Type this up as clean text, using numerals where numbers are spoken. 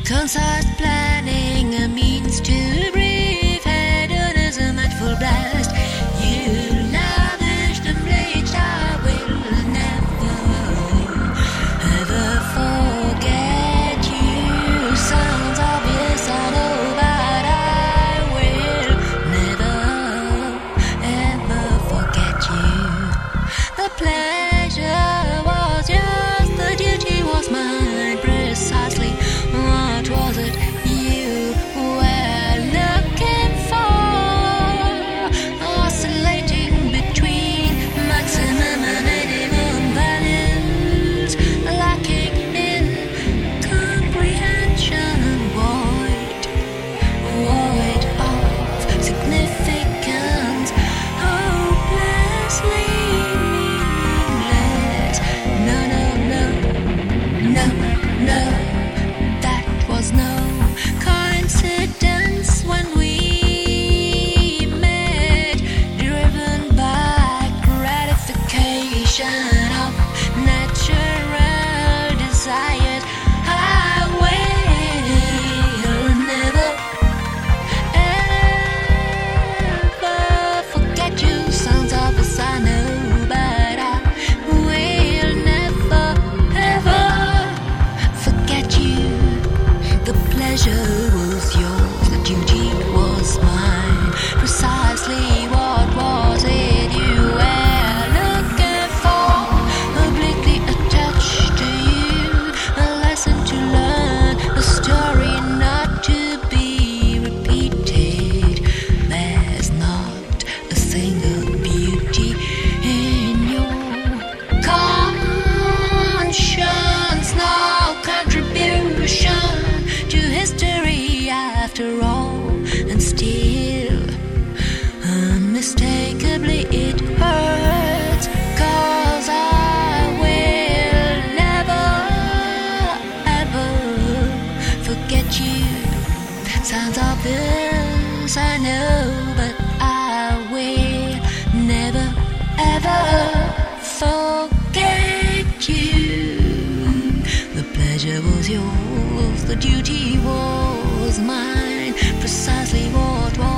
Concise planning, a means to breathe. Hedonism at full blast. You lavished and bleached. I will never, ever forget you. Sounds obvious, I know, but I will never, ever forget you. The pleasure was yours, the duty was mine. Precisely what was it you were looking for? Oscillating between maximum and minimum values, lacking in comprehension, void of significance, hopelessly meaningless. No, that was no coincidence when we met, driven by gratification of natural desires. I will never, ever forget you. Sounds obvious, I know, but I will never, ever forget you. The pleasure was yours, the duty was mine. Precisely what was it you were looking for? Obliquely attached to you, a lesson to learn, a story not to be repeated. There's not a single beauty in your conscience, no contribution to history after all, and still unmistakably it hurts, 'cause I will never, ever forget you. Sounds obvious, I know, but I will never, ever forget you. The pleasure was yours, the duty was mine. Precisely what was